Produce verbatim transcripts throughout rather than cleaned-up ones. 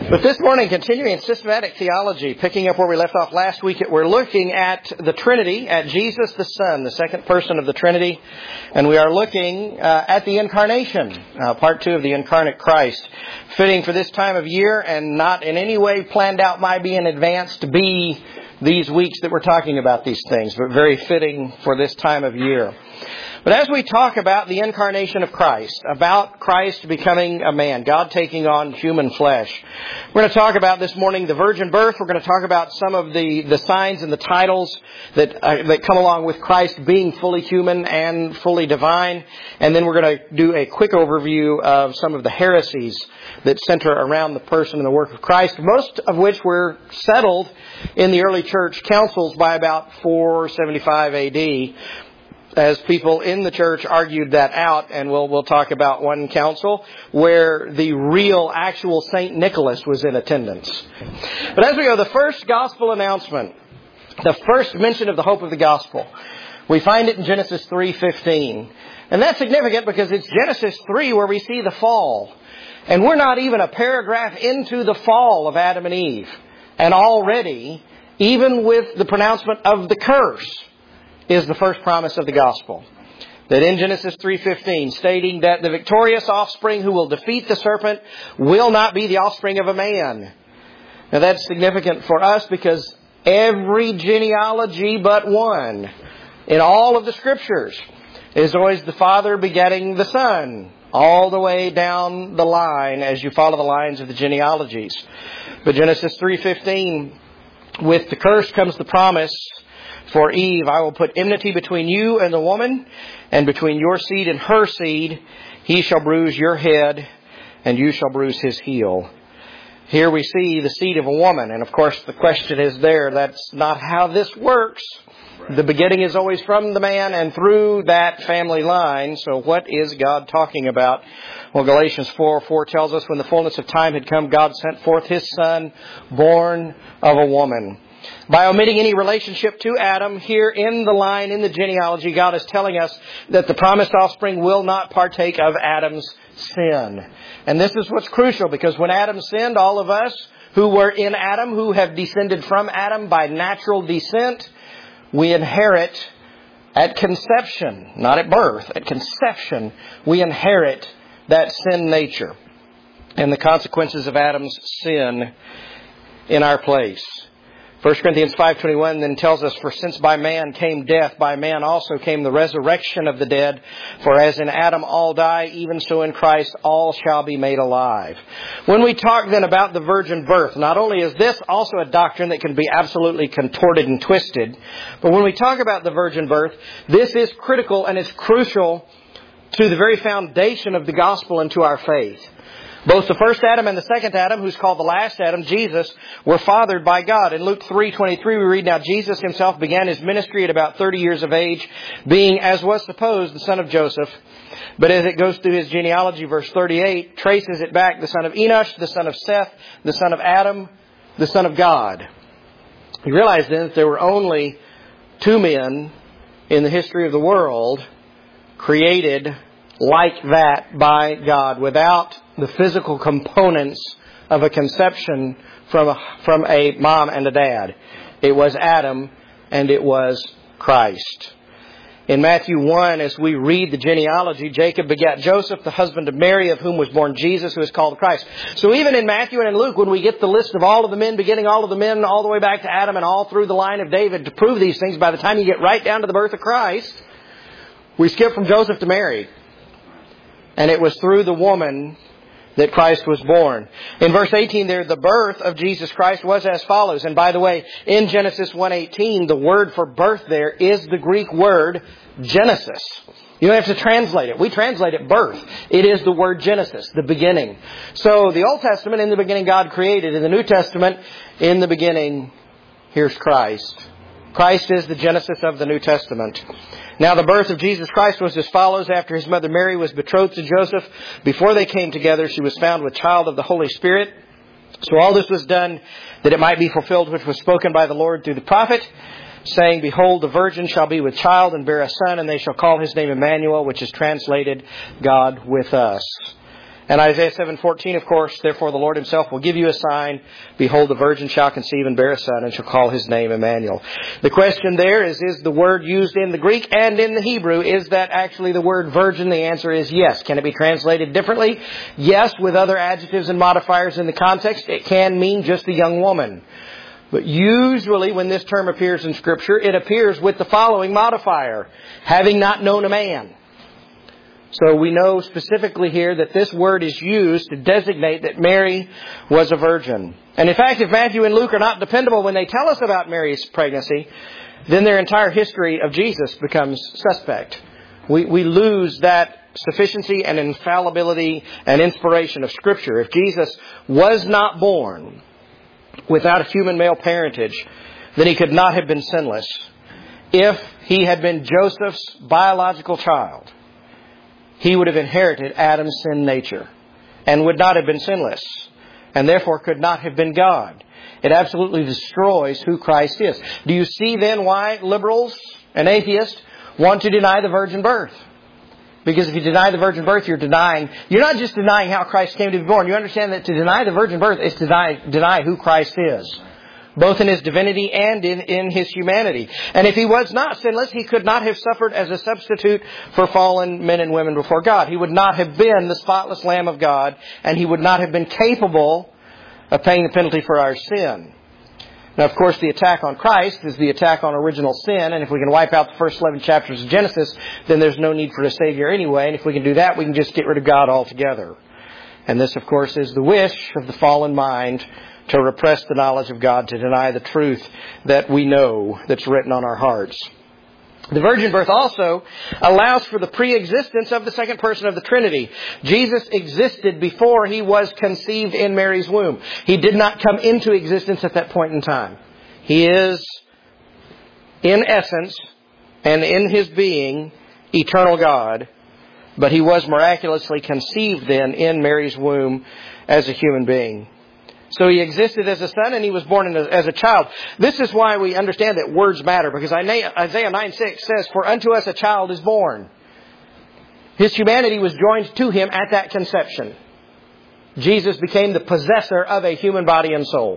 But this morning, continuing in systematic theology, picking up where we left off last week, we're looking at the Trinity, at Jesus the Son, the second person of the Trinity, and we are looking uh, at the Incarnation, uh, part two of the Incarnate Christ, fitting for this time of year and not in any way planned out by be in advance to be these weeks that we're talking about these things, but very fitting for this time of year. But as we talk about the incarnation of Christ, about Christ becoming a man, God taking on human flesh, we're going to talk about this morning the virgin birth. We're going to talk about some of the, the signs and the titles that uh, that come along with Christ being fully human and fully divine. And then we're going to do a quick overview of some of the heresies that center around the person and the work of Christ, most of which were settled in the early church councils by about four seventy-five A D, as people in the church argued that out, and we'll we'll talk about one council where the real, actual Saint Nicholas was in attendance. But as we go, the first gospel announcement, the first mention of the hope of the gospel, we find it in Genesis three fifteen. And that's significant because it's Genesis three where we see the fall. And we're not even a paragraph into the fall of Adam and Eve. And already, even with the pronouncement of the curse, is the first promise of the gospel. That in Genesis three fifteen, stating that the victorious offspring who will defeat the serpent will not be the offspring of a man. Now that's significant for us because every genealogy but one in all of the Scriptures is always the Father begetting the Son, all the way down the line as you follow the lines of the genealogies. But Genesis three fifteen, with the curse comes the promise for Eve, I will put enmity between you and the woman, and between your seed and her seed. He shall bruise your head, and you shall bruise his heel. Here we see the seed of a woman, and of course the question is there, that's not how this works. The begetting is always from the man and through that family line. So what is God talking about? Well, Galatians four four tells us, when the fullness of time had come, God sent forth His Son, born of a woman. By omitting any relationship to Adam, here in the line, in the genealogy, God is telling us that the promised offspring will not partake of Adam's sin. And this is what's crucial, because when Adam sinned, all of us who were in Adam, who have descended from Adam by natural descent, we inherit at conception, not at birth, at conception, we inherit that sin nature and the consequences of Adam's sin in our place. First Corinthians five twenty-one then tells us, for since by man came death, by man also came the resurrection of the dead. For as in Adam all die, even so in Christ all shall be made alive. When we talk then about the virgin birth, not only is this also a doctrine that can be absolutely contorted and twisted, but when we talk about the virgin birth, this is critical and it's crucial to the very foundation of the gospel and to our faith. Both the first Adam and the second Adam, who's called the last Adam, Jesus, were fathered by God. In Luke three twenty-three, we read, now Jesus himself began his ministry at about thirty years of age, being, as was supposed, the son of Joseph. But as it goes through his genealogy, verse thirty-eight traces it back, the son of Enosh, the son of Seth, the son of Adam, the son of God. You realize then that there were only two men in the history of the world created like that by God, without the physical components of a conception from a, from a mom and a dad. It was Adam and it was Christ. In Matthew one, as we read the genealogy, Jacob begat Joseph, the husband of Mary, of whom was born Jesus, who is called Christ. So even in Matthew and in Luke, when we get the list of all of the men, beginning all of the men, all the way back to Adam and all through the line of David, to prove these things, by the time you get right down to the birth of Christ, we skip from Joseph to Mary. And it was through the woman that Christ was born. In verse eighteen there, the birth of Jesus Christ was as follows. And by the way, in Genesis one eighteen, the word for birth there is the Greek word Genesis. You don't have to translate it. We translate it birth. It is the word Genesis, the beginning. So the Old Testament, in the beginning God created. In the New Testament, in the beginning, here's Christ. Christ is the Genesis of the New Testament. Now the birth of Jesus Christ was as follows. After his mother Mary was betrothed to Joseph, before they came together, she was found with child of the Holy Spirit. So all this was done that it might be fulfilled which was spoken by the Lord through the prophet, saying, behold, the virgin shall be with child and bear a son, and they shall call his name Emmanuel, which is translated God with us. And Isaiah seven fourteen, of course, therefore the Lord himself will give you a sign. Behold, the virgin shall conceive and bear a son, and shall call his name Emmanuel. The question there is, is the word used in the Greek and in the Hebrew, is that actually the word virgin? The answer is yes. Can it be translated differently? Yes, with other adjectives and modifiers in the context. It can mean just a young woman. But usually when this term appears in Scripture, it appears with the following modifier: having not known a man. So we know specifically here that this word is used to designate that Mary was a virgin. And in fact, if Matthew and Luke are not dependable when they tell us about Mary's pregnancy, then their entire history of Jesus becomes suspect. We, we lose that sufficiency and infallibility and inspiration of Scripture. If Jesus was not born without a human male parentage, then he could not have been sinless. If he had been Joseph's biological child, he would have inherited Adam's sin nature and would not have been sinless, and therefore could not have been God. It absolutely destroys who Christ is. Do you see then why liberals and atheists want to deny the virgin birth? Because if you deny the virgin birth, you're denying, you're not just denying how Christ came to be born. You understand that to deny the virgin birth is to deny, deny who Christ is, both in his divinity and in, in his humanity. And if he was not sinless, he could not have suffered as a substitute for fallen men and women before God. He would not have been the spotless Lamb of God, and he would not have been capable of paying the penalty for our sin. Now, of course, the attack on Christ is the attack on original sin, and if we can wipe out the first eleven chapters of Genesis, then there's no need for a Savior anyway, and if we can do that, we can just get rid of God altogether. And this, of course, is the wish of the fallen mind, to repress the knowledge of God, to deny the truth that we know that's written on our hearts. The virgin birth also allows for the pre-existence of the second person of the Trinity. Jesus existed before he was conceived in Mary's womb. He did not come into existence at that point in time. He is, in essence, and in his being, eternal God, but he was miraculously conceived then in Mary's womb as a human being. So he existed as a son and he was born as a child. This is why we understand that words matter, because Isaiah nine six says, "For unto us a child is born." His humanity was joined to him at that conception. Jesus became the possessor of a human body and soul.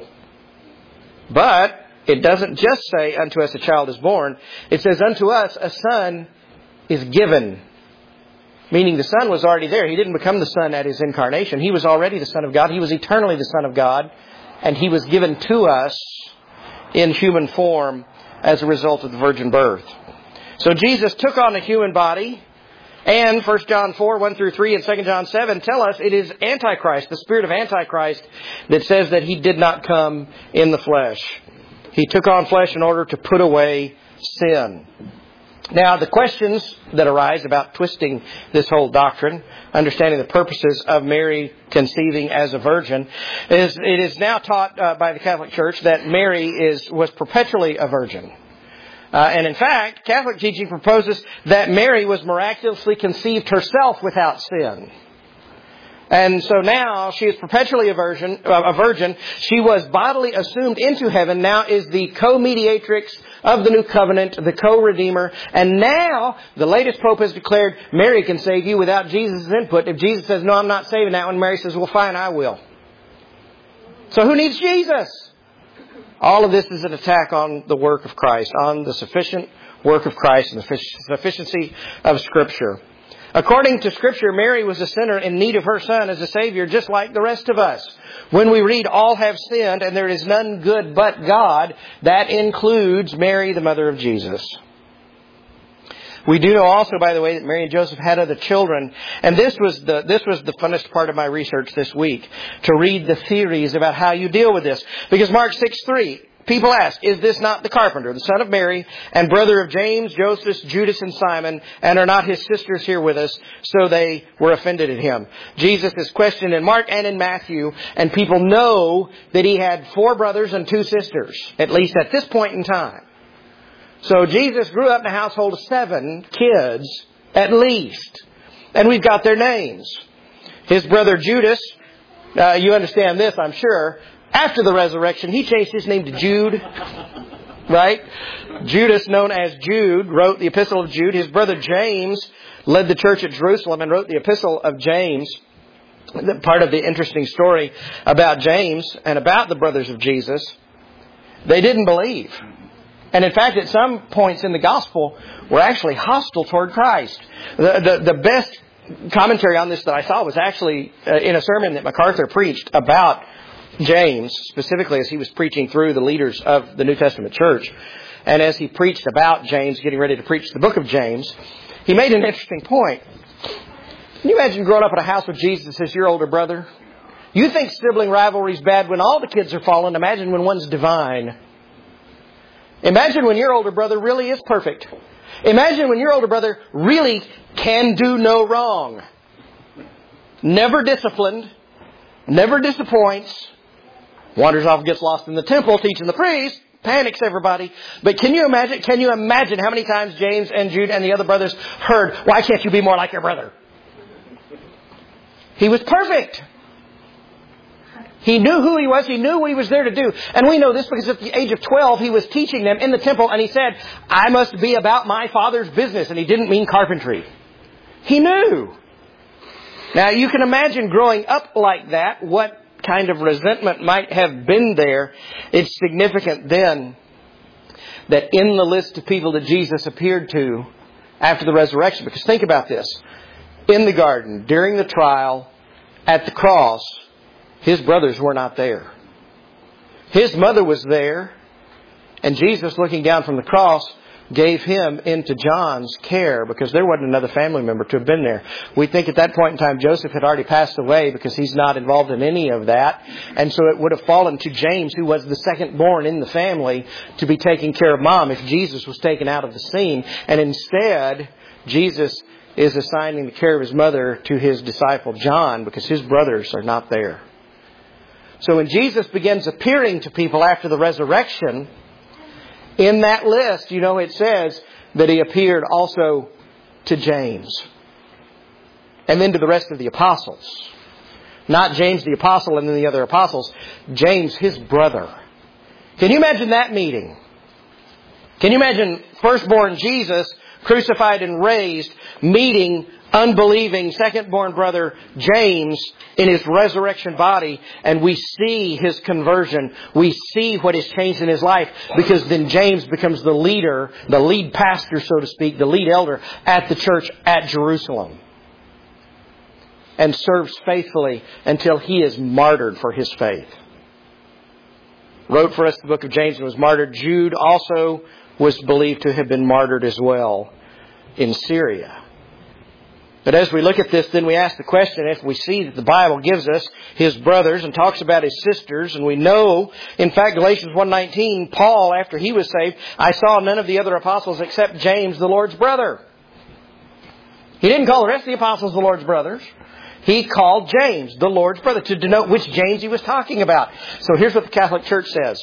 But it doesn't just say, "Unto us a child is born." It says, "Unto us a son is given." Meaning the Son was already there. He didn't become the Son at his incarnation. He was already the Son of God. He was eternally the Son of God. And he was given to us in human form as a result of the virgin birth. So Jesus took on a human body. And First John four, one through three and Second John seven tell us it is Antichrist, the spirit of Antichrist, that says that he did not come in the flesh. He took on flesh in order to put away sin. Now, the questions that arise about twisting this whole doctrine, understanding the purposes of Mary conceiving as a virgin, is it is now taught uh, by the Catholic Church that Mary is was perpetually a virgin. Uh, and in fact, Catholic teaching proposes that Mary was miraculously conceived herself without sin. And so now she is perpetually a virgin, a virgin. She was bodily assumed into heaven, now is the co-mediatrix of the new covenant, the co-redeemer. And now the latest Pope has declared Mary can save you without Jesus' input. If Jesus says, "No, I'm not saving that one," Mary says, "Well, fine, I will." So who needs Jesus? All of this is an attack on the work of Christ, on the sufficient work of Christ and the sufficiency of Scripture. According to Scripture, Mary was a sinner in need of her Son as a Savior, just like the rest of us. When we read, "All have sinned, and there is none good but God," that includes Mary, the mother of Jesus. We do know also, by the way, that Mary and Joseph had other children. And this was the this was the funnest part of my research this week, to read the theories about how you deal with this. Because Mark six three, people ask, "Is this not the carpenter, the son of Mary, and brother of James, Joseph, Judas, and Simon? And are not his sisters here with us?" So they were offended at him. Jesus is questioned in Mark and in Matthew, and people know that he had four brothers and two sisters, at least at this point in time. So Jesus grew up in a household of seven kids, at least. And we've got their names. His brother Judas, uh, you understand this, I'm sure. After the resurrection, he changed his name to Jude. Right? Judas, known as Jude, wrote the Epistle of Jude. His brother James led the church at Jerusalem and wrote the Epistle of James. part of the interesting story about James and about the brothers of Jesus, they didn't believe. And in fact, at some points in the gospel, were actually hostile toward Christ. The, the, the best commentary on this that I saw was actually uh, in a sermon that MacArthur preached about James, specifically as he was preaching through the leaders of the New Testament church. And as he preached about James, getting ready to preach the book of James, he made an interesting point. Can you imagine growing up in a house with Jesus as your older brother? You think sibling rivalry is bad when all the kids are fallen. Imagine when one's divine. Imagine when your older brother really is perfect. Imagine when your older brother really can do no wrong. Never disciplined. Never disappoints. Wanders off and gets lost in the temple teaching the priest. Panics everybody. But can you imagine, can you imagine how many times James and Jude and the other brothers heard, why can't you be more like your brother? He was perfect. He knew who he was. He knew what he was there to do. And we know this because at the age of twelve, he was teaching them in the temple. And he said, I must be about my Father's business. And he didn't mean carpentry. He knew. Now, you can imagine growing up like that, what kind of resentment might have been there. It's significant then that in the list of people that Jesus appeared to after the resurrection, because think about this. In the garden, during the trial, at the cross, his brothers were not there. His mother was there, and Jesus, looking down from the cross, gave him into John's care because there wasn't another family member to have been there. We think at that point in time Joseph had already passed away because he's not involved in any of that. And so it would have fallen to James, who was the second born in the family, to be taking care of Mom if Jesus was taken out of the scene. And instead, Jesus is assigning the care of his mother to his disciple John because his brothers are not there. So when Jesus begins appearing to people after the resurrection, in that list, you know, it says that he appeared also to James. And then to the rest of the apostles. Not James the apostle and then the other apostles. James, his brother. Can you imagine that meeting? Can you imagine firstborn Jesus, crucified and raised, meeting unbelieving second-born brother James in his resurrection body, and we see his conversion. We see what has changed in his life, because then James becomes the leader, the lead pastor, so to speak, the lead elder at the church at Jerusalem, and serves faithfully until he is martyred for his faith. Wrote for us the book of James and was martyred. Jude also was believed to have been martyred as well in Syria. But as we look at this, then we ask the question, if we see that the Bible gives us his brothers and talks about his sisters, and we know, in fact, Galatians one nineteen, Paul, after he was saved, I saw none of the other apostles except James, the Lord's brother. He didn't call the rest of the apostles the Lord's brothers. He called James the Lord's brother to denote which James he was talking about. So here's what the Catholic Church says.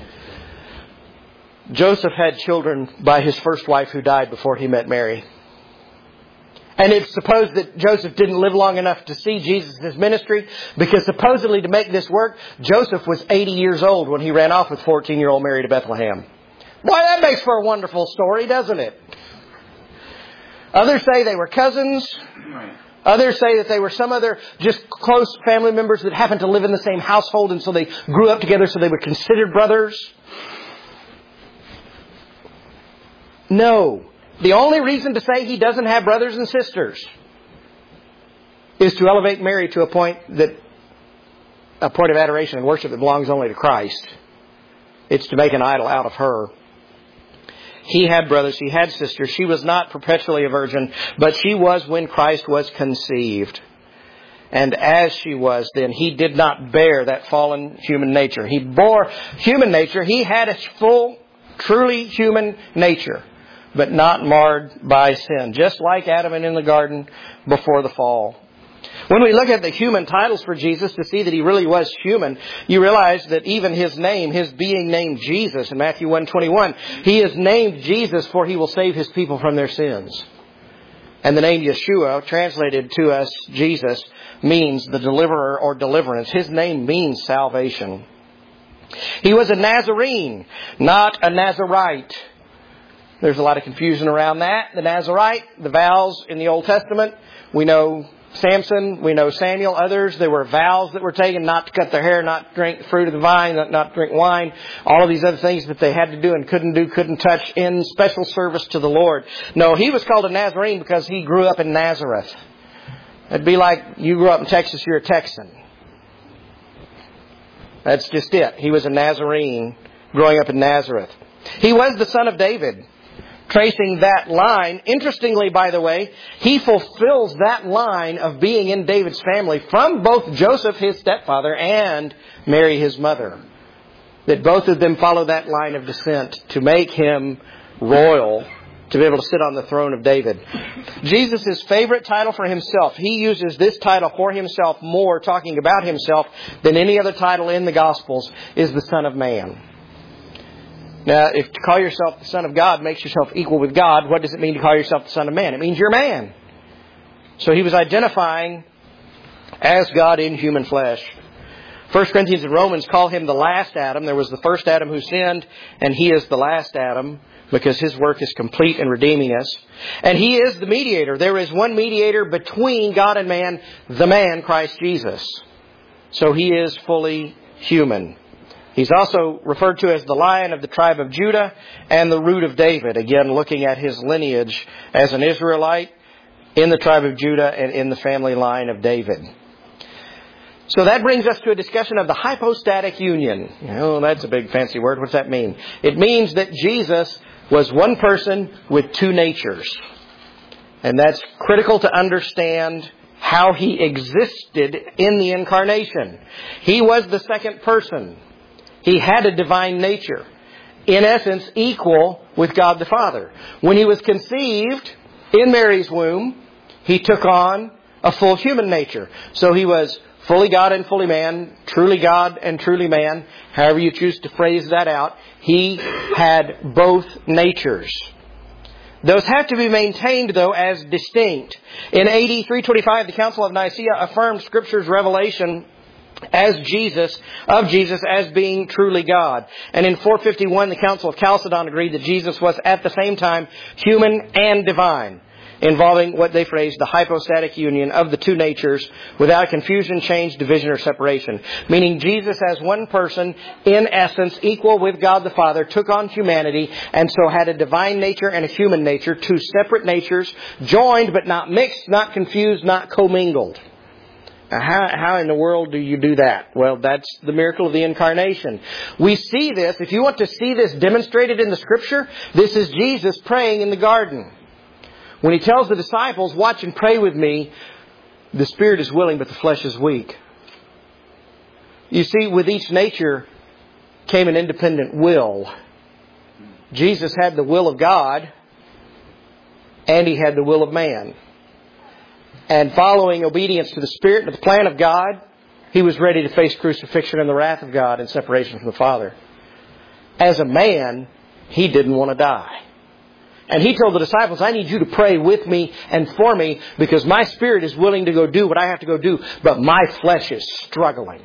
Joseph had children by his first wife who died before he met Mary. And it's supposed that Joseph didn't live long enough to see Jesus' ministry, because supposedly to make this work, Joseph was eighty years old when he ran off with fourteen-year-old Mary to Bethlehem. Boy, that makes for a wonderful story, doesn't it? Others say they were cousins. Others say that they were some other just close family members that happened to live in the same household, and so they grew up together, so they were considered brothers. No. The only reason to say he doesn't have brothers and sisters is to elevate Mary to a point that a point of adoration and worship that belongs only to Christ. It's to make an idol out of her. He had brothers, he had sisters. She was not perpetually a virgin, but she was when Christ was conceived. And as she was then, he did not bear that fallen human nature. He bore human nature. He had a full, truly human nature, but not marred by sin, just like Adam in the garden before the fall. When we look at the human titles for Jesus to see that he really was human, you realize that even his name, his being named Jesus in Matthew one twenty-one, he is named Jesus, for he will save his people from their sins. And the name Yeshua, translated to us Jesus, means the deliverer or deliverance. His name means salvation. He was a Nazarene, not a Nazarite. There's a lot of confusion around that. The Nazarite, the vows in the Old Testament, we know Samson, we know Samuel, others. There were vows that were taken not to cut their hair, not to drink the fruit of the vine, not, not to drink wine. All of these other things that they had to do and couldn't do, couldn't touch in special service to the Lord. No, he was called a Nazarene because he grew up in Nazareth. It'd be like you grew up in Texas, you're a Texan. That's just it. He was a Nazarene growing up in Nazareth. He was the son of David. Tracing that line, interestingly, by the way, he fulfills that line of being in David's family from both Joseph, his stepfather, and Mary, his mother. That both of them follow that line of descent to make him royal, to be able to sit on the throne of David. Jesus' favorite title for himself, he uses this title for himself more, talking about himself, than any other title in the Gospels, is the Son of Man. Now, if to call yourself the Son of God makes yourself equal with God, what does it mean to call yourself the Son of Man? It means you're man. So he was identifying as God in human flesh. First Corinthians and Romans call him the last Adam. There was the first Adam who sinned, and he is the last Adam because his work is complete in redeeming us. And he is the mediator. There is one mediator between God and man, the man, Christ Jesus. So he is fully human. He's also referred to as the Lion of the tribe of Judah and the root of David. Again, looking at his lineage as an Israelite in the tribe of Judah and in the family line of David. So that brings us to a discussion of the hypostatic union. Oh, that's a big fancy word. What's that mean? It means that Jesus was one person with two natures. And that's critical to understand how he existed in the incarnation. He was the second person. He had a divine nature, in essence, equal with God the Father. When he was conceived in Mary's womb, he took on a full human nature. So he was fully God and fully man, truly God and truly man, however you choose to phrase that out. He had both natures. Those have to be maintained, though, as distinct. In A D three twenty-five, the Council of Nicaea affirmed Scripture's revelation as Jesus, of Jesus as being truly God. And in four fifty-one, the Council of Chalcedon agreed that Jesus was at the same time human and divine, involving what they phrased the hypostatic union of the two natures without confusion, change, division, or separation. Meaning Jesus as one person, in essence, equal with God the Father, took on humanity and so had a divine nature and a human nature, two separate natures, joined but not mixed, not confused, not commingled. Now, how, how in the world do you do that? Well, that's the miracle of the incarnation. We see this, if you want to see this demonstrated in the Scripture, this is Jesus praying in the garden. When he tells the disciples, watch and pray with me, the spirit is willing but the flesh is weak. You see, with each nature came an independent will. Jesus had the will of God and he had the will of man. And following obedience to the Spirit and the plan of God, he was ready to face crucifixion and the wrath of God and separation from the Father. As a man, he didn't want to die. And he told the disciples, I need you to pray with me and for me because my spirit is willing to go do what I have to go do, but my flesh is struggling.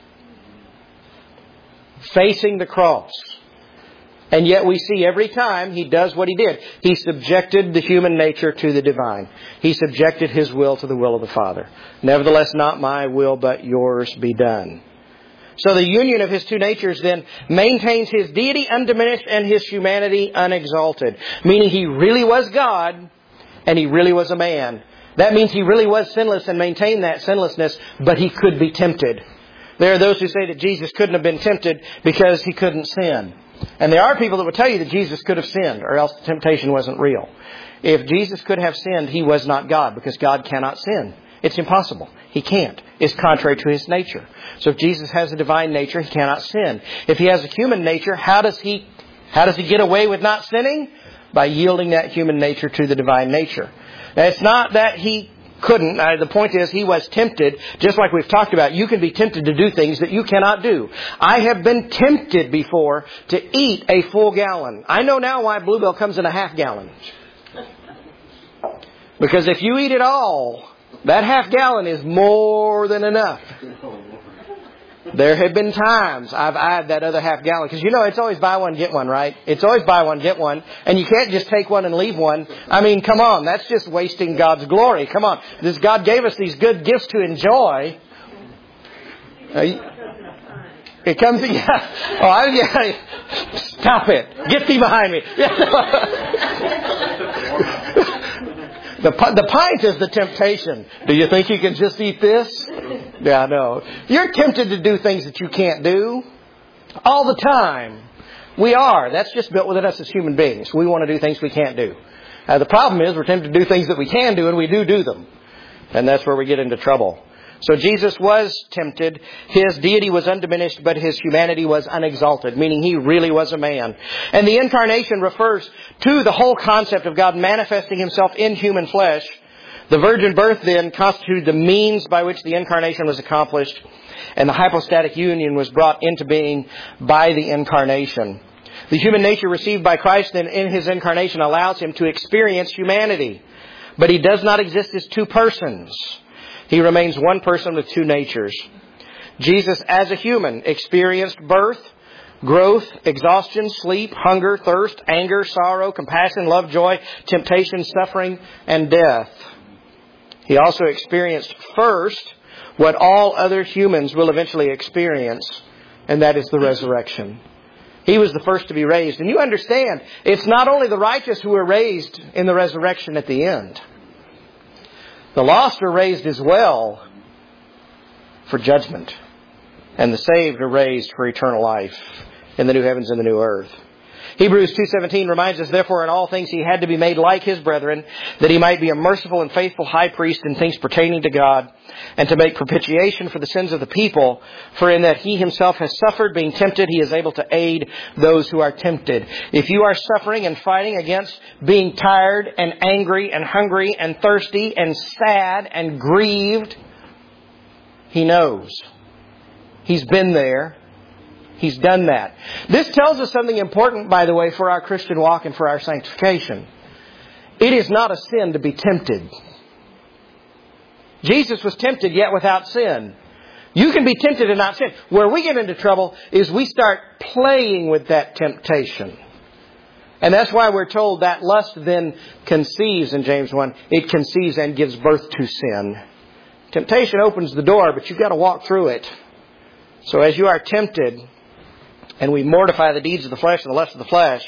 Facing the cross. And yet we see every time he does what he did. He subjected the human nature to the divine. He subjected his will to the will of the Father. Nevertheless, not my will, but yours be done. So the union of his two natures then maintains his deity undiminished and his humanity unexalted. Meaning he really was God and he really was a man. That means he really was sinless and maintained that sinlessness, but he could be tempted. There are those who say that Jesus couldn't have been tempted because he couldn't sin. And there are people that would tell you that Jesus could have sinned or else the temptation wasn't real. If Jesus could have sinned, he was not God because God cannot sin. It's impossible. He can't. It's contrary to his nature. So if Jesus has a divine nature, he cannot sin. If he has a human nature, how does he, how does he get away with not sinning? By yielding that human nature to the divine nature. Now, it's not that he couldn't. Uh, the point is he was tempted, just like we've talked about. You can be tempted to do things that you cannot do. I have been tempted before to eat a full gallon. I know now why Bluebell comes in a half gallon. Because if you eat it all, that half gallon is more than enough. There have been times I've eyed that other half gallon. Because you know, it's always buy one, get one, right? It's always buy one, get one. And you can't just take one and leave one. I mean, come on. That's just wasting God's glory. Come on. This God gave us these good gifts to enjoy. Uh, it comes, yeah. Oh, I, yeah. Stop it. Get thee behind me. The, the pint is the temptation. Do you think you can just eat this? Yeah, no. You're tempted to do things that you can't do all the time. We are. That's just built within us as human beings. We want to do things we can't do. Uh, the problem is we're tempted to do things that we can do, and we do do them. And that's where we get into trouble. So Jesus was tempted. His deity was undiminished, but His humanity was unexalted, meaning He really was a man. And the incarnation refers to the whole concept of God manifesting Himself in human flesh. The virgin birth then constituted the means by which the incarnation was accomplished, and the hypostatic union was brought into being by the incarnation. The human nature received by Christ then in His incarnation allows Him to experience humanity. But He does not exist as two persons. He remains one person with two natures. Jesus, as a human, experienced birth, growth, exhaustion, sleep, hunger, thirst, anger, sorrow, compassion, love, joy, temptation, suffering, and death. He also experienced first what all other humans will eventually experience, and that is the resurrection. He was the first to be raised. And you understand, it's not only the righteous who are raised in the resurrection at the end. The lost are raised as well for judgment. And the saved are raised for eternal life in the new heavens and the new earth. Hebrews two seventeen reminds us, therefore, in all things He had to be made like His brethren, that He might be a merciful and faithful high priest in things pertaining to God, and to make propitiation for the sins of the people. For in that He Himself has suffered, being tempted, He is able to aid those who are tempted. If you are suffering and fighting against being tired and angry and hungry and thirsty and sad and grieved, He knows. He's been there. He's done that. This tells us something important, by the way, for our Christian walk and for our sanctification. It is not a sin to be tempted. Jesus was tempted, yet without sin. You can be tempted and not sin. Where we get into trouble is we start playing with that temptation. And that's why we're told that lust then conceives in James one. It conceives and gives birth to sin. Temptation opens the door, but you've got to walk through it. So as you are tempted, and we mortify the deeds of the flesh and the lust of the flesh,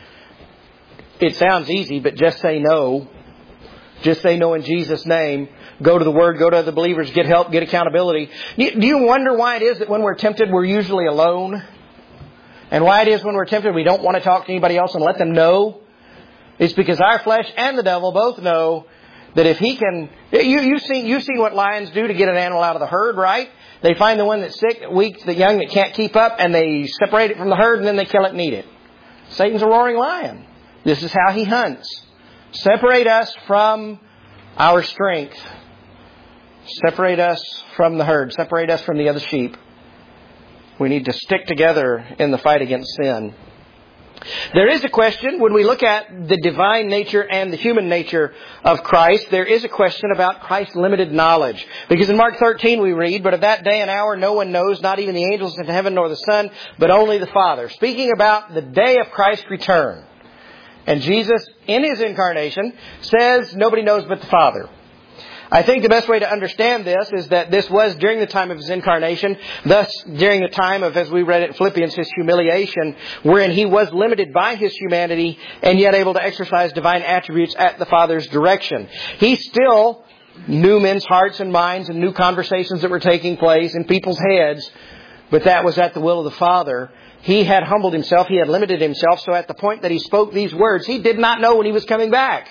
it sounds easy, but just say no. Just say no in Jesus' name. Go to the Word, go to other believers, get help, get accountability. Do you wonder why it is that when we're tempted, we're usually alone? And why it is when we're tempted, we don't want to talk to anybody else and let them know? It's because our flesh and the devil both know that if he can... You, you've seen, you've seen what lions do to get an animal out of the herd, right? They find the one that's sick, that weak, the young that can't keep up, and they separate it from the herd, and then they kill it and eat it. Satan's a roaring lion. This is how he hunts. Separate us from our strength. Separate us from the herd. Separate us from the other sheep. We need to stick together in the fight against sin. There is a question, when we look at the divine nature and the human nature of Christ, there is a question about Christ's limited knowledge. Because in Mark thirteen we read, but of that day and hour no one knows, not even the angels in heaven nor the Son, but only the Father. Speaking about the day of Christ's return. And Jesus, in His incarnation, says nobody knows but the Father. I think the best way to understand this is that this was during the time of His incarnation, thus during the time of, as we read it in Philippians, His humiliation, wherein He was limited by His humanity and yet able to exercise divine attributes at the Father's direction. He still knew men's hearts and minds and knew conversations that were taking place in people's heads, but that was at the will of the Father. He had humbled Himself, He had limited Himself, so at the point that He spoke these words, He did not know when He was coming back.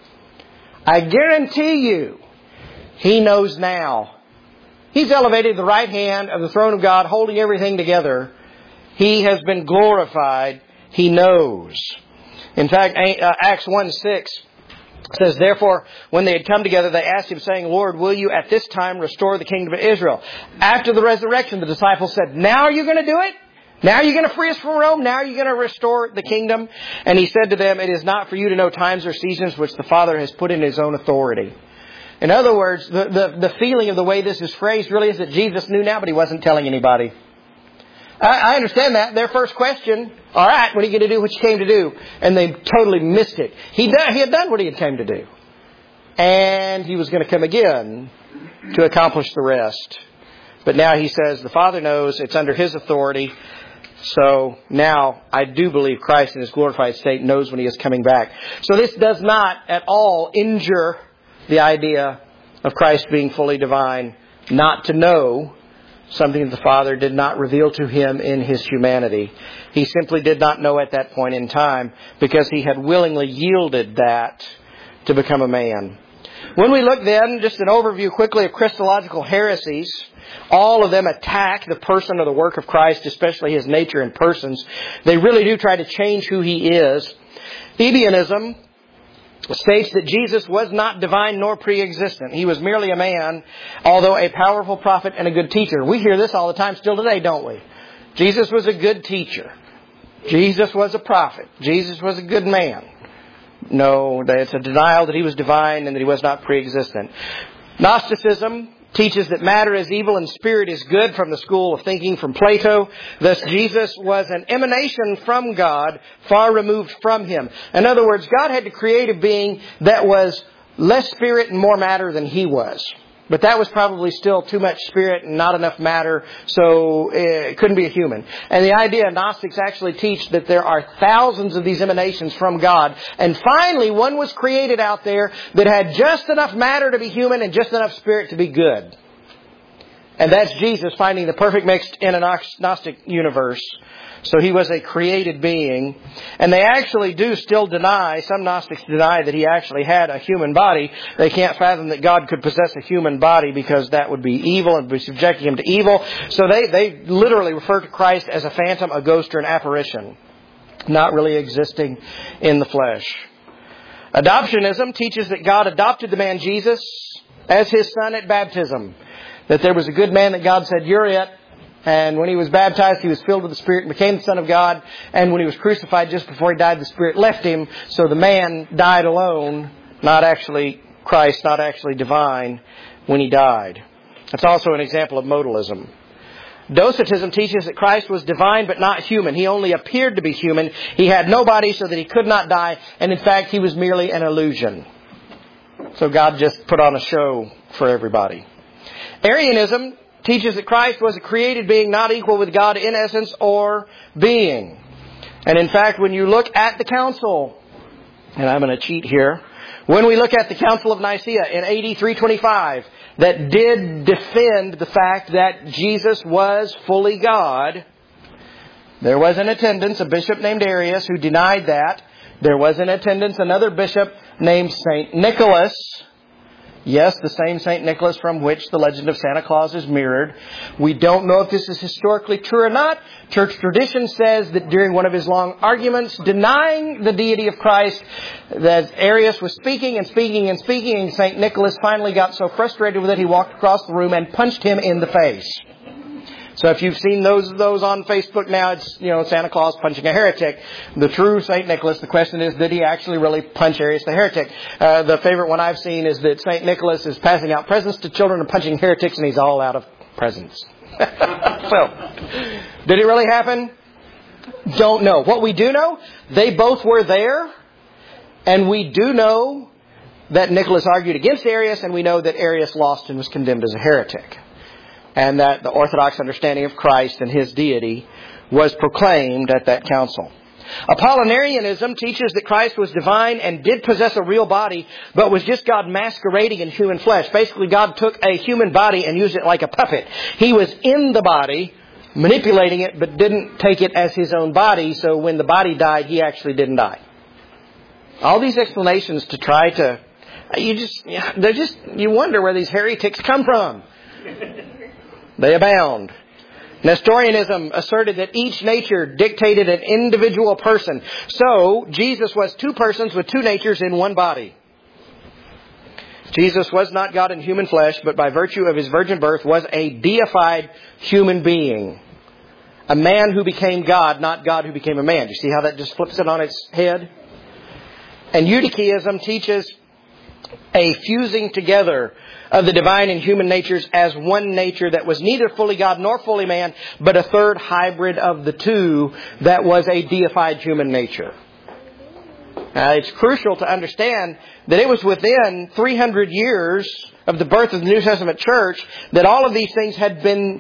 I guarantee you, He knows now. He's elevated to the right hand of the throne of God, holding everything together. He has been glorified. He knows. In fact, Acts one six says, therefore, when they had come together, they asked Him, saying, Lord, will you at this time restore the kingdom of Israel? After the resurrection, the disciples said, now are you going to do it? Now are you going to free us from Rome? Now are you going to restore the kingdom? And He said to them, it is not for you to know times or seasons which the Father has put in His own authority. In other words, the, the, the feeling of the way this is phrased really is that Jesus knew now, but He wasn't telling anybody. I, I understand that. Their first question, all right, when are you going to do what you came to do? And they totally missed it. He, done, he had done what he had came to do. And he was going to come again to accomplish the rest. But now he says the Father knows it's under His authority. So now I do believe Christ in His glorified state knows when He is coming back. So this does not at all injure the idea of Christ being fully divine, not to know something that the Father did not reveal to Him in His humanity. He simply did not know at that point in time because He had willingly yielded that to become a man. When we look then, just an overview quickly of Christological heresies, all of them attack the person or the work of Christ, especially His nature and persons. They really do try to change who He is. Ebionism states that Jesus was not divine nor pre-existent. He was merely a man, although a powerful prophet and a good teacher. We hear this all the time still today, don't we? Jesus was a good teacher. Jesus was a prophet. Jesus was a good man. No, it's a denial that He was divine and that He was not pre-existent. Gnosticism teaches that matter is evil and spirit is good, from the school of thinking from Plato. Thus, Jesus was an emanation from God, far removed from Him. In other words, God had to create a being that was less spirit and more matter than He was. But that was probably still too much spirit and not enough matter, so it couldn't be a human. And the idea, Gnostics actually teach that there are thousands of these emanations from God. And finally, one was created out there that had just enough matter to be human and just enough spirit to be good. And that's Jesus finding the perfect mix in a Gnostic universe. So He was a created being. And they actually do still deny, some Gnostics deny that He actually had a human body. They can't fathom that God could possess a human body because that would be evil and be subjecting Him to evil. So they, they literally refer to Christ as a phantom, a ghost, or an apparition, not really existing in the flesh. Adoptionism teaches that God adopted the man Jesus as His son at baptism. That there was a good man that God said, "You're it." And when He was baptized, He was filled with the Spirit and became the Son of God. And when He was crucified, just before He died, the Spirit left Him. So the man died alone, not actually Christ, not actually divine, when He died. That's also an example of modalism. Docetism teaches that Christ was divine but not human. He only appeared to be human. He had no body so that He could not die. And in fact, He was merely an illusion. So God just put on a show for everybody. Arianism teaches that Christ was a created being not equal with God in essence or being. And in fact, when you look at the council, and I'm going to cheat here, when we look at the Council of Nicaea in A D three twenty-five, that did defend the fact that Jesus was fully God, there was in attendance a bishop named Arius who denied that. There was in attendance another bishop named Saint Nicholas. Yes, the same Saint Nicholas from which the legend of Santa Claus is mirrored. We don't know if this is historically true or not. Church tradition says that during one of his long arguments denying the deity of Christ, that Arius was speaking and speaking and speaking, and Saint Nicholas finally got so frustrated with it he walked across the room and punched him in the face. So if you've seen those those on Facebook now, it's, you know, Santa Claus punching a heretic. The true Saint Nicholas, the question is, did he actually really punch Arius the heretic? Uh, the favorite one I've seen is that Saint Nicholas is passing out presents to children and punching heretics, and he's all out of presents. So, did it really happen? Don't know. What we do know, they both were there, and we do know that Nicholas argued against Arius, and we know that Arius lost and was condemned as a heretic. And that the Orthodox understanding of Christ and His deity was proclaimed at that council. Apollinarianism teaches that Christ was divine and did possess a real body, but was just God masquerading in human flesh. Basically, God took a human body and used it like a puppet. He was in the body, manipulating it, but didn't take it as His own body, so when the body died, He actually didn't die. All these explanations to try to... You just... They're just... You wonder where these heretics come from. They abound. Nestorianism asserted that each nature dictated an individual person. So, Jesus was two persons with two natures in one body. Jesus was not God in human flesh, but by virtue of His virgin birth was a deified human being. A man who became God, not God who became a man. Do you see how that just flips it on its head? And Eutychianism teaches a fusing together of the divine and human natures as one nature that was neither fully God nor fully man, but a third hybrid of the two that was a deified human nature. Now, it's crucial to understand that it was within three hundred years of the birth of the New Testament church that all of these things had been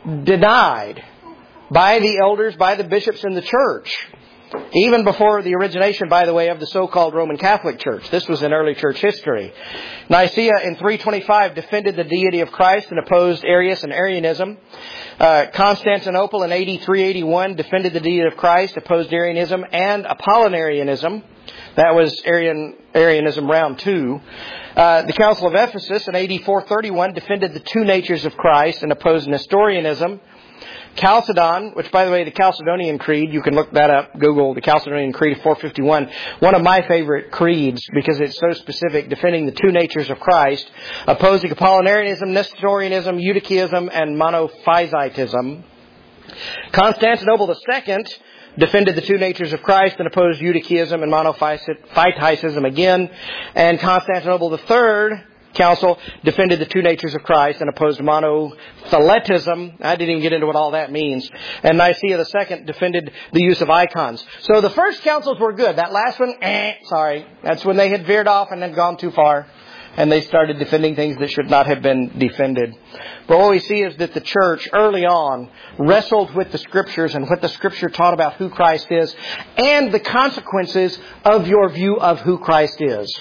denied by the elders, by the bishops in the church. Even before the origination, by the way, of the so-called Roman Catholic Church. This was in early church history. Nicaea in three twenty-five defended the deity of Christ and opposed Arius and Arianism. Uh, Constantinople in eighty-three eighty-one defended the deity of Christ, opposed Arianism and Apollinarianism. That was Arian, Arianism round two. Uh, the Council of Ephesus in eighty-four thirty-one defended the two natures of Christ and opposed Nestorianism. Chalcedon, which, by the way, the Chalcedonian Creed, you can look that up, Google the Chalcedonian Creed of four fifty-one, one of my favorite creeds because it's so specific, defending the two natures of Christ, opposing Apollinarianism, Nestorianism, Eutychianism, and Monophysitism. Constantinople the Second defended the two natures of Christ and opposed Eutychianism and Monophysitism again. And Constantinople the Third Council defended the two natures of Christ and opposed monotheletism. I didn't even get into what all that means. And Nicaea the Second defended the use of icons. So the first councils were good. That last one, eh, sorry. That's when they had veered off and had gone too far. And they started defending things that should not have been defended. But what we see is that the church early on wrestled with the Scriptures and what the Scripture taught about who Christ is and the consequences of your view of who Christ is.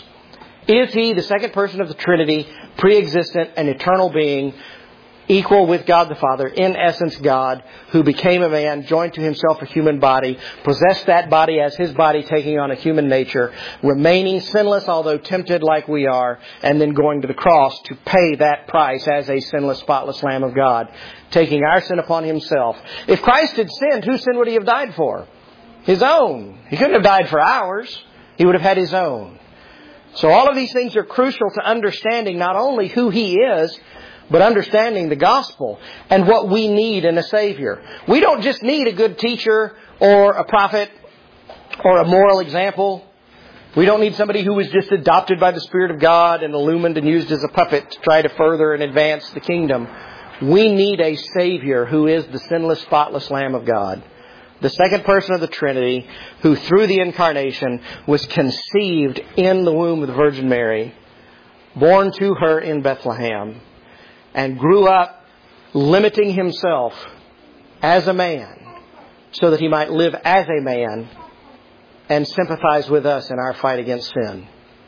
Is He the second person of the Trinity, pre-existent and eternal being, equal with God the Father, in essence God, who became a man, joined to Himself a human body, possessed that body as His body, taking on a human nature, remaining sinless although tempted like we are, and then going to the cross to pay that price as a sinless, spotless Lamb of God, taking our sin upon Himself. If Christ had sinned, whose sin would He have died for? His own. He couldn't have died for ours. He would have had His own. So all of these things are crucial to understanding not only who He is, but understanding the gospel and what we need in a Savior. We don't just need a good teacher or a prophet or a moral example. We don't need somebody who was just adopted by the Spirit of God and illumined and used as a puppet to try to further and advance the kingdom. We need a Savior who is the sinless, spotless Lamb of God. The second person of the Trinity, who through the incarnation was conceived in the womb of the Virgin Mary, born to her in Bethlehem, and grew up limiting Himself as a man so that He might live as a man and sympathize with us in our fight against sin,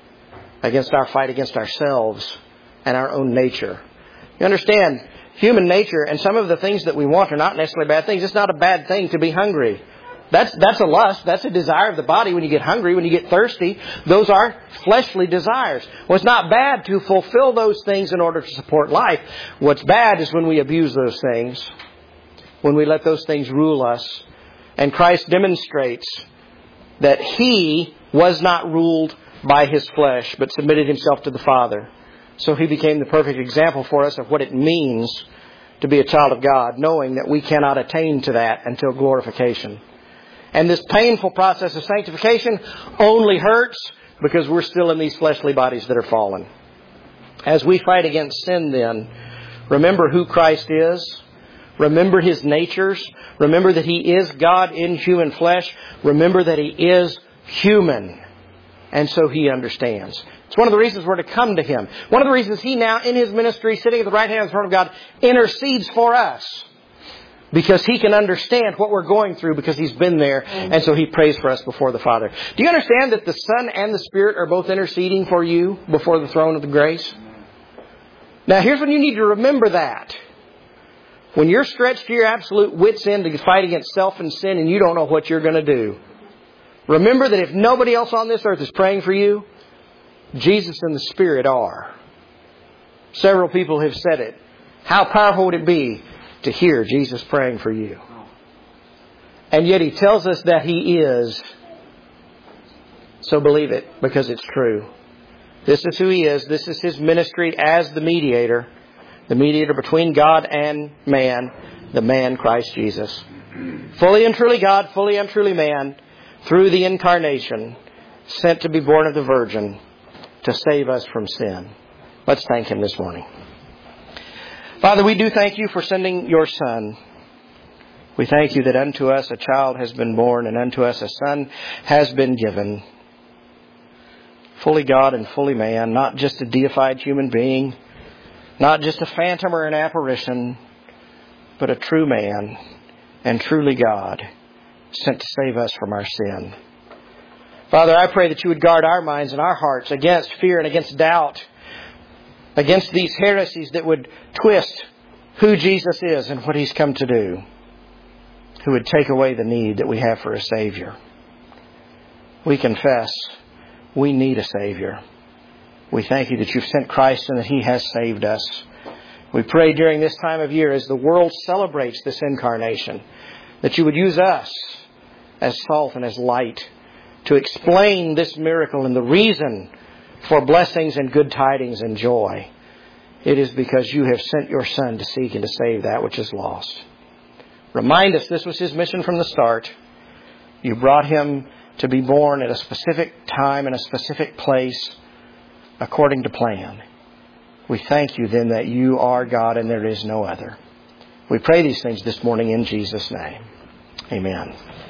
against our fight against ourselves and our own nature. You understand? Human nature and some of the things that we want are not necessarily bad things. It's not a bad thing to be hungry. That's that's a lust. That's a desire of the body when you get hungry, when you get thirsty. Those are fleshly desires. Well, it's not bad to fulfill those things in order to support life. What's bad is when we abuse those things, when we let those things rule us. And Christ demonstrates that He was not ruled by His flesh, but submitted Himself to the Father. So He became the perfect example for us of what it means to be a child of God, knowing that we cannot attain to that until glorification. And this painful process of sanctification only hurts because we're still in these fleshly bodies that are fallen. As we fight against sin then, remember who Christ is. Remember His natures. Remember that He is God in human flesh. Remember that He is human. And so He understands. It's one of the reasons we're to come to Him. One of the reasons He now, in His ministry, sitting at the right hand of the throne of God, intercedes for us. Because He can understand what we're going through because He's been there. And so He prays for us before the Father. Do you understand that the Son and the Spirit are both interceding for you before the throne of the grace? Now here's when you need to remember that. When you're stretched to your absolute wit's end to fight against self and sin and you don't know what you're going to do, remember that if nobody else on this earth is praying for you, Jesus and the Spirit are. Several people have said it. How powerful would it be to hear Jesus praying for you? And yet He tells us that He is. So believe it, because it's true. This is who He is. This is His ministry as the mediator. The mediator between God and man. The man Christ Jesus. Fully and truly God, fully and truly man. Through the incarnation. Sent to be born of the Virgin. to save us from sin. Let's thank Him this morning. Father, we do thank You for sending Your Son. We thank You that unto us a child has been born, and unto us a son has been given. Fully God and fully man, not just a deified human being, not just a phantom or an apparition, but a true man and truly God, sent to save us from our sin. Father, I pray that You would guard our minds and our hearts against fear and against doubt, against these heresies that would twist who Jesus is and what He's come to do, who would take away the need that we have for a Savior. We confess we need a Savior. We thank You that You've sent Christ and that He has saved us. We pray during this time of year as the world celebrates this incarnation, that You would use us as salt and as light to explain this miracle and the reason for blessings and good tidings and joy. It is because You have sent Your Son to seek and to save that which is lost. Remind us this was His mission from the start. You brought Him to be born at a specific time in a specific place according to plan. We thank You then that You are God and there is no other. We pray these things this morning in Jesus' name. Amen.